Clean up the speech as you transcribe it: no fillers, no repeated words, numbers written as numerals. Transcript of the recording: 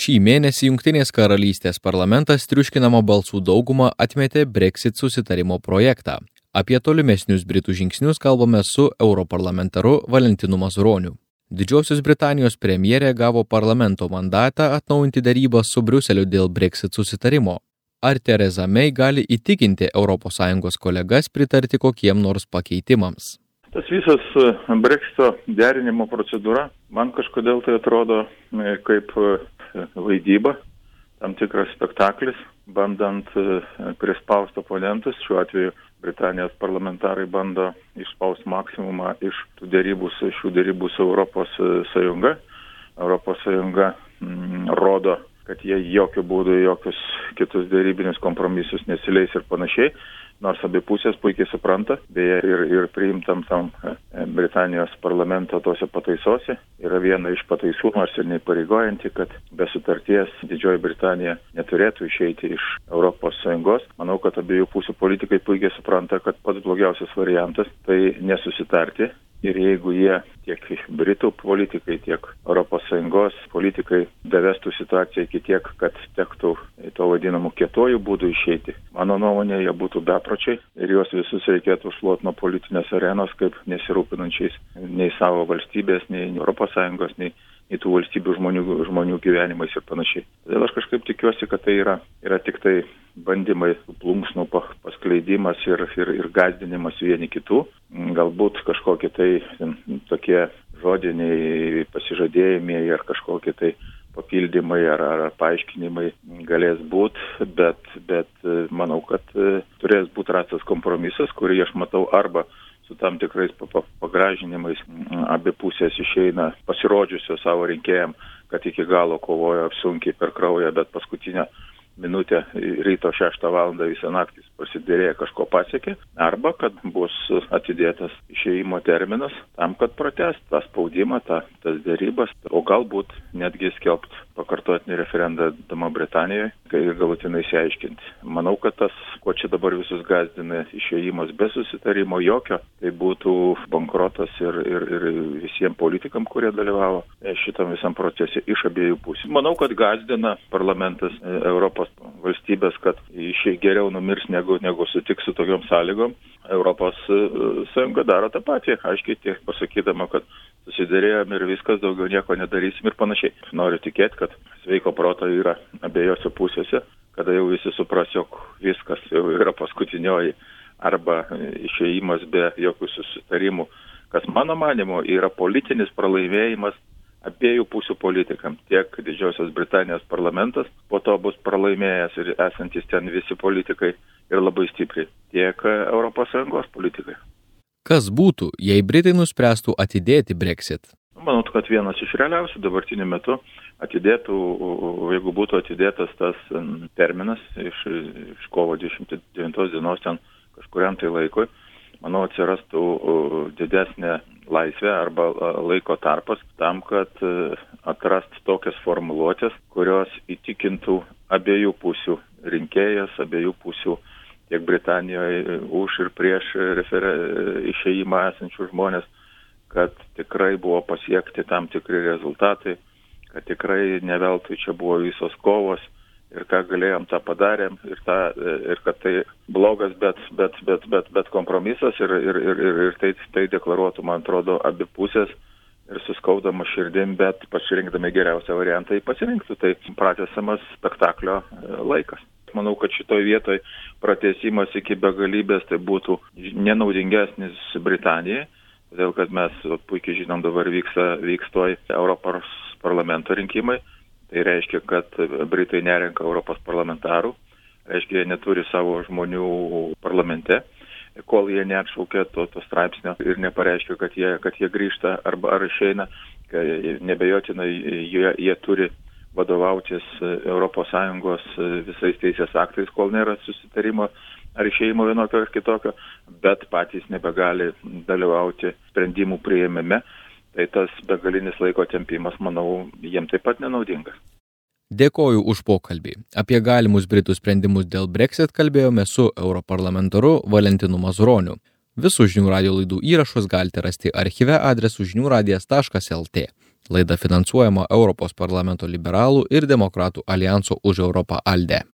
Šį mėnesį Jungtinės karalystės parlamentas triuškinamą balsų daugumą atmetė Brexit susitarimo projektą. Apie tolimesnius Britų žingsnius kalbame su europarlamentaru Valentinu Mazuroniu. Didžiosios Britanijos premjerė gavo parlamento mandatą atnaujinti darybas su Briuseliu dėl Brexit susitarimo. Ar Theresa May gali įtikinti ES kolegas pritarti kokiem nors pakeitimams? Tas visas Brexito derinimo procedūra man kažkodėl tai atrodo kaip vaidyba, tam tikras spektaklis, bandant prispausti oponentus. Šiuo atveju Britanijos parlamentarai bando išspausti maksimumą iš šių dėrybų su Europos Sąjunga. Europos Sąjunga rodo, kad jie jokių būdų jokius kitus dėrybinius kompromisus nesileis ir panašiai, nors abi pusės puikiai supranta, beje ir priimtam tam Britanijos parlamento tose pataisose yra viena iš pataisų, nors ir neįpareigojanti, kad be sutarties Didžioji Britanija neturėtų išeiti iš Europos Sąjungos. Manau, kad abiejų pusių politikai puikiai supranta, kad pats blogiausias variantas tai nesusitarti. Ir jeigu jie, tiek Britų politikai, tiek ES politikai davestų situaciją iki tiek, kad tektų to vadinamų kietojų būdų išeiti, mano nuomonė, jie būtų bepročiai ir juos visus reikėtų šluoti nuo politinės arenos, kaip nesirūpinančiais nei savo valstybės, nei ES, nei tų valstybių žmonių gyvenimais ir panašiai. Todėl aš kažkaip tikiuosi, kad tai yra tik tai bandymai plunksnų paskleidimas ir gąsdinimas vieni kitų. Galbūt kažkokie tai tokie žodiniai pasižadėjimai ar kažkokie tai papildymai ar paaiškinimai galės būti, bet manau, kad turės būti rastas kompromisas, kurį aš matau arba su tam tikrais pagražinimais abi pusės išeina pasirodžiusio savo rinkėjam, kad iki galo kovojo sunkiai per kraują, bet paskutinę minutę ryto 6 valandą visą naktį prasidėrėję kažko pasiekė, arba kad bus atidėtas išėjimo terminas tam, kad pratęst tą spaudimą, tas dėrybas, o galbūt netgi skelbt pakartotinį referendumą Britanijoje, kai galutinai išsiaiškinti. Manau, kad tas, ko čia dabar visus gąsdina, išėjimas be susitarimo jokio, tai būtų bankrotas ir visiems politikam, kurie dalyvavo šitam visam procese iš abiejų pusių. Manau, kad gąsdina parlamentas Europos valstybės, kad geriau numirs negu sutiks su tokiom sąlygom. Europos Sąjunga daro tą patį, aiškiai tiek pasakydama, kad susidėrėjom ir viskas, daugiau nieko nedarysim ir panašiai. Noriu tikėti, kad sveiko proto yra abiejose pusėse, kada jau visi supras, jog viskas jau yra paskutinioji arba išėjimas be jokių susitarimų, kas mano manimo yra politinis pralaimėjimas abiejų pusių politikam. Tiek Didžiosios Britanijos parlamentas po to bus pralaimėjęs ir esantis ten visi politikai ir labai stipriai, tiek ES politikai. Kas būtų, jei Britai nuspręstų atidėti Brexit? Manau, kad vienas iš realiausių dabartiniu metu atidėtų, jeigu būtų atidėtas tas terminas iš kovo 29 dienos ten kažkuriam tai laikui, manau, atsirastų didesnė laisvė arba laiko tarpas tam, kad atrast tokias formuluotės, kurios įtikintų abiejų pusių rinkėjas, abiejų pusių tiek Britanijoje už ir prieš išėjimą esančių žmonės, kad tikrai buvo pasiekti tam tikri rezultatai, kad tikrai neveltui čia buvo visos kovos ir ką galėjom, tą padarėm ir kad tai blogas, bet kompromisas ir tai deklaruotų, man atrodo, abi pusės ir suskaudama širdim, bet pasirinkdami geriausią variantą pasirinktų. Tai pratęsiamas spektaklio laikas. Manau, kad šitoj vietoj pratęsimas iki begalybės tai būtų nenaudingesnis Britanijai, todėl kad mes puikiai žinom, dabar vyks toj Europos parlamento rinkimai. Tai reiškia, kad Britai nerenka Europos parlamentarų, reiškia, jie neturi savo žmonių parlamente, kol jie neatšaukia to straipsnio ir nepareiškia, kad jie grįžta ar išeina, nebejotinai jie turi vadovautis ES visais teisės aktais, kol nėra susitarimo ar išėjimo vienokio ar kitokio, bet patys nebegali dalyvauti sprendimų priėmime. Tai tas begalinis laiko tempimas, manau, jiems taip pat nenaudingas. Dėkoju už pokalbį. Apie galimus Britų sprendimus dėl Brexit kalbėjome su europarlamentaru Valentinu Mazuroniu. Visus žinių radijo laidų įrašus galite rasti archyve adresu žiniųradijas.lt. Laida finansuojama Europos parlamento liberalų ir demokratų alijanso už Europą ALDE.